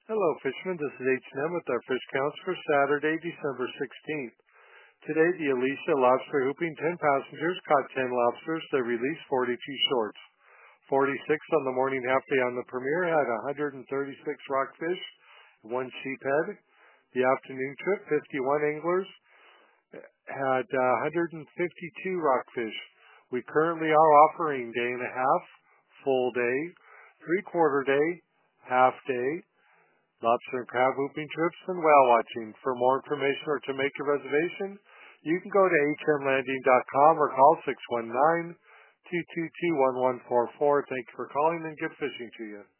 Hello, fishermen. This is H&M with our fish counts for Saturday, December 16th. Today, the Alicia lobster hooping 10 passengers caught 10 lobsters. They released 42 shorts. 46 on the morning half day on the Premier had 136 rockfish, one sheephead. The afternoon trip, 51 anglers had 152 rockfish. We currently are offering day and a half, full day, three-quarter day, half day, lobster and crab hooping trips, and whale watching. For more information or to make a reservation, you can go to hmlanding.com or call 619-222-1144. Thank you for calling and good fishing to you.